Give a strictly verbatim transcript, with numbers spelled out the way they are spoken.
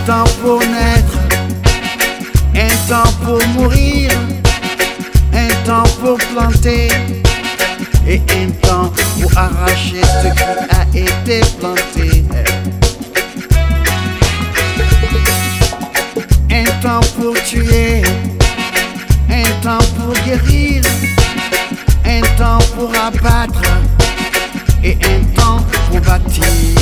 temps pour naître, un temps pour mourir, un temps pour planter et un temps pour arracher ce qui a été planté. Un temps pour tuer, un temps pour guérir, un temps pour abattre et un temps pour bâtir.